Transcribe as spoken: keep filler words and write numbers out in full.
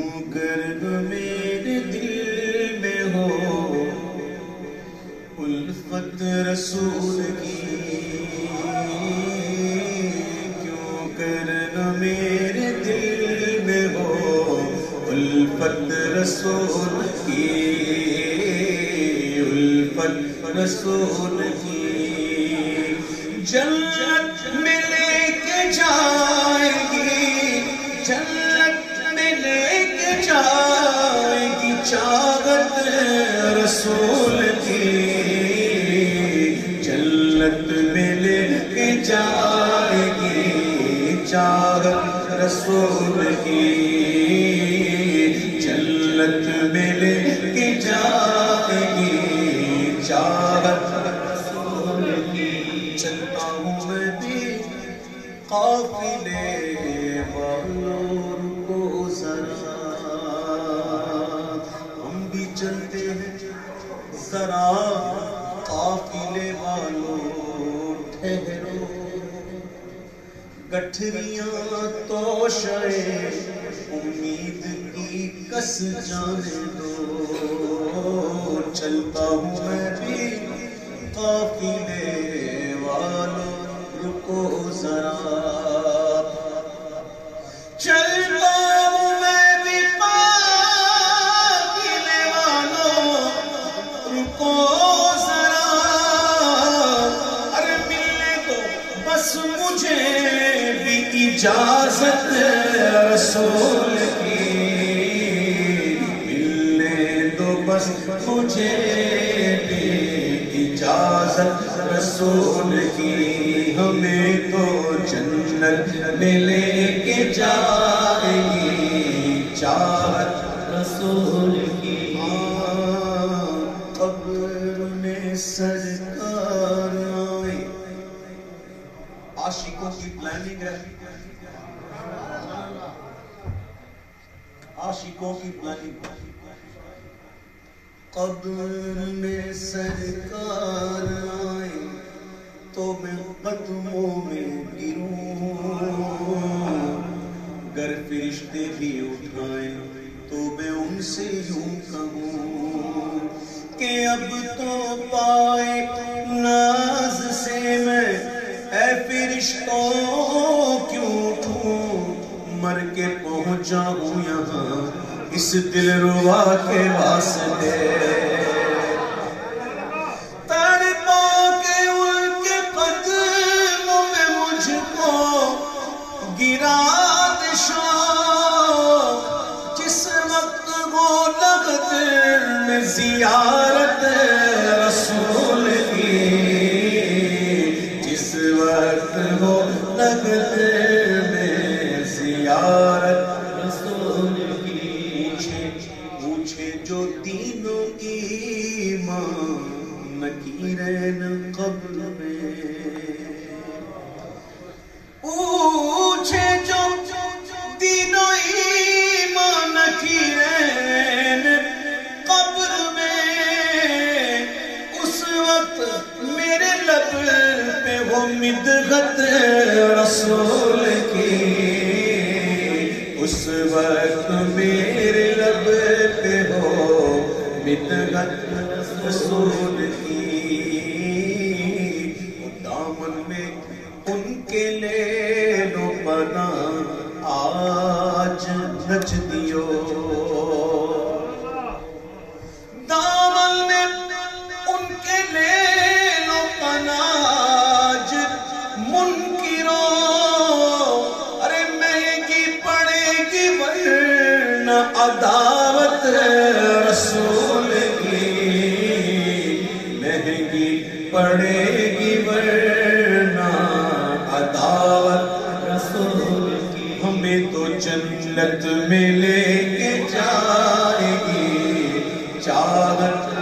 کیوں کر میرے دل میں ہو الفت رسول کی، کیوں کر میرے دل میں ہو الفت رسول کی، الفت رسول کی۔ جنت میں لے کے جائے گی، جنت میں لے کے جائے گی چاہت رسول کی، جنت میں لے کے جائے گی چاہت رسول کی، جنت میں لے کے جائے گی چاہت رسول کی۔ چلتا ہوں میں بھی قافلے والوں کو ذرا، ہم بھی چلتے ہیں ذرا قافلے والوں ٹھہرو، گٹھریاں توشئے امید کی کس جانے دو، چلتا ہوں میں بھی قافلے والوں رکو ذرا، چلتا ہوں میں بھی قافلے والوں رکو ذرا، ارے ملنے دو بس مجھے بھی اجازت رسول کی، ملنے دو بس مجھے بھی اجازت رسول کی، ہمیں تو جنت میں لے کے جائے گی چاہت رسول کی۔ قبر میں سرکار آئے، عاشقوں کی پلاننگ ہے، عاشقوں کی پلاننگ۔ قبر میں سرکار آئے تو میں قدموں میں گروں، گر فرشتے بھی اٹھائیں تو میں ان سے یوں کہوں کہ اب تو پائے ناز سے میں اے فرشتوں کیوں اٹھوں، مر کے پہنچا ہوں یہاں اس دل روا کے واسطے، تڑپا کے ان کے قدموں میں مجھ کو گرا دے شوق، جس وقت وہ لگت میں زیارت رسول کی، جس وقت وہ لگت میں زیارت رسول کی، پوچھے جو تینوں ایمان نکیرین قبر میں، پوچھے جو تینوں ایمان نکیرین قبر میں، اس وقت میرے لب پہ وہ مدغت رسول کی، اس وقت میرے لب پہ ہو مدغت رسول کی، دامن میں ان کے لے لو پناہ آج نچ دیو، دامن میں ان کے لے لو پناہ آج منکروں، ارے مہنگی پڑے گی ورنہ عداوت رسول کی، مہنگی پڑے گی ورنہ عداوت رسول کی، ہمیں تو جنت میں لے کے جائے گی چاہت